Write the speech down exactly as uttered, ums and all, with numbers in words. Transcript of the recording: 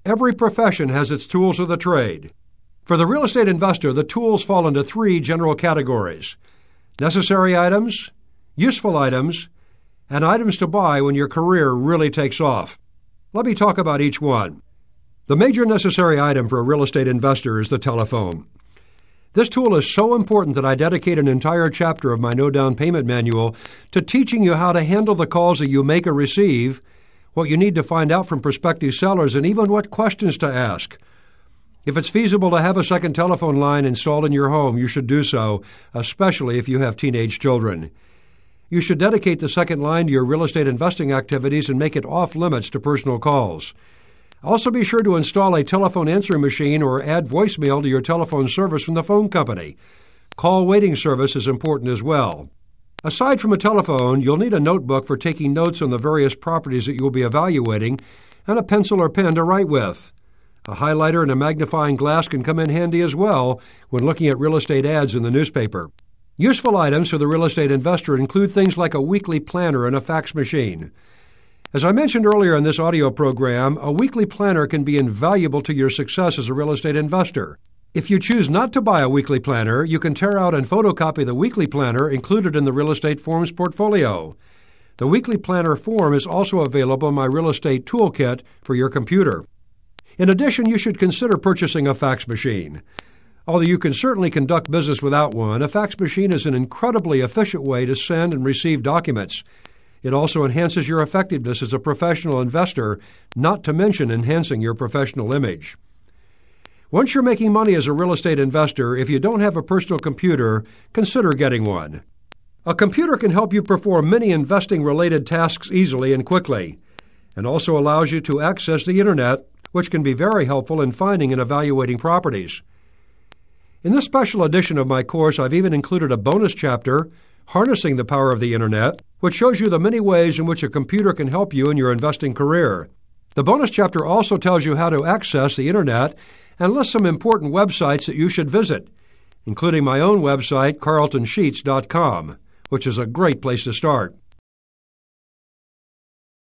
Every profession has its tools of the trade. For the real estate investor, the tools fall into three general categories: necessary items, useful items, and items to buy when your career really takes off. Let me talk about each one. The major necessary item for a real estate investor is the telephone. This tool is so important that I dedicate an entire chapter of my No Down Payment Manual to teaching you how to handle the calls that you make or receive, what you need to find out from prospective sellers, and even what questions to ask. If it's feasible to have a second telephone line installed in your home, you should do so, especially if you have teenage children. You should dedicate the second line to your real estate investing activities and make it off-limits to personal calls. Also be sure to install a telephone answering machine or add voicemail to your telephone service from the phone company. Call waiting service is important as well. Aside from a telephone, you'll need a notebook for taking notes on the various properties that you'll be evaluating and a pencil or pen to write with. A highlighter and a magnifying glass can come in handy as well when looking at real estate ads in the newspaper. Useful items for the real estate investor include things like a weekly planner and a fax machine. As I mentioned earlier in this audio program, a weekly planner can be invaluable to your success as a real estate investor. If you choose not to buy a weekly planner, you can tear out and photocopy the weekly planner included in the Real Estate Forms portfolio. The weekly planner form is also available in my Real Estate Toolkit for your computer. In addition, you should consider purchasing a fax machine. Although you can certainly conduct business without one, a fax machine is an incredibly efficient way to send and receive documents. It also enhances your effectiveness as a professional investor, not to mention enhancing your professional image. Once you're making money as a real estate investor, if you don't have a personal computer, consider getting one. A computer can help you perform many investing-related tasks easily and quickly, and also allows you to access the Internet, which can be very helpful in finding and evaluating properties. In this special edition of my course, I've even included a bonus chapter, Harnessing the Power of the Internet, which shows you the many ways in which a computer can help you in your investing career. The bonus chapter also tells you how to access the Internet and lists some important websites that you should visit, including my own website, carlton sheets dot com, which is a great place to start.